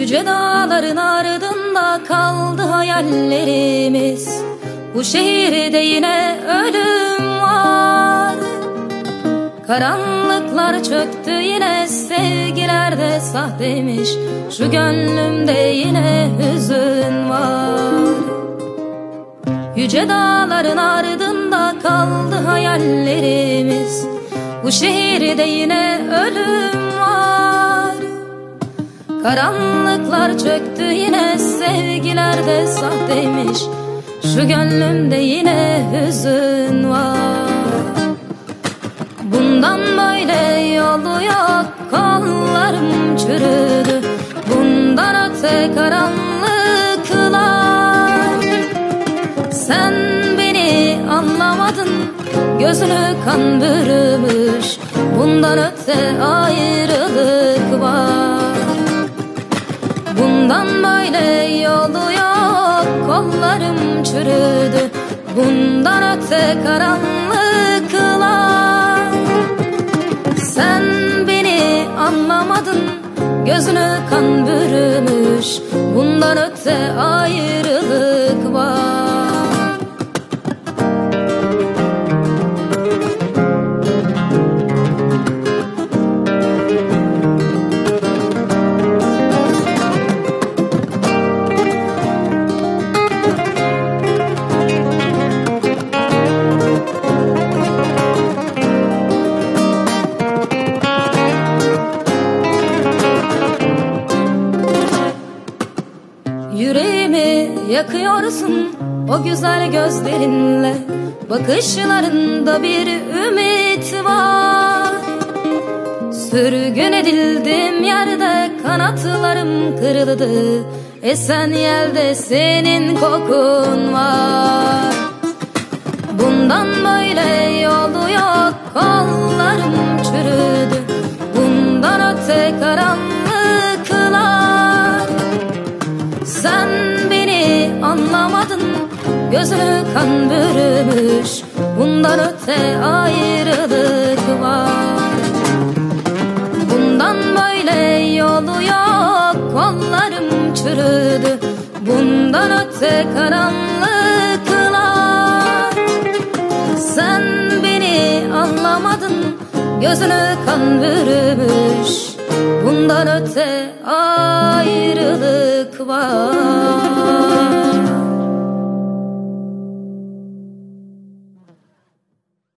Yüce dağların ardında kaldı hayallerimiz. Bu şehirde yine ölüm var. Karanlıklar çöktü yine, sevgiler de sahteymiş. Şu gönlümde yine hüzün var. Yüce dağların ardında kaldı hayallerimiz. Bu şehirde yine ölüm var. Karanlıklar çöktü yine, sevgiler de sahteymiş. Şu gönlümde yine hüzün var. Bundan böyle yolu yok, kollarım çürüdü. Bundan öte karanlıklar. Sen beni anlamadın, gözünü kan bürümüş. Bundan öte ayrılık var. Bundan böyle yolu yok, kollarım çürüdü. Bundan öte karanlıklar. Sen beni anlamadın, gözünü kan bürümüş. Bundan öte ayrılık var. Yüreğimi yakıyorsun o güzel gözlerinle. Bakışlarında bir ümit var. Sürgün edildim yerde, kanatlarım kırıldı. Esen yelde senin kokun var. Bundan böyle yolu yok, kollarım çürüdü. Bundan öte karanlıklar. Sen beni anlamadın, gözünü kan bürümüş. Bundan öte ayrılık var. Bundan böyle yolu yok, kollarım çürüdü. Bundan öte karanlıklar. Sen beni anlamadın, gözünü kan bürümüş. Bundan öte ayrılık var.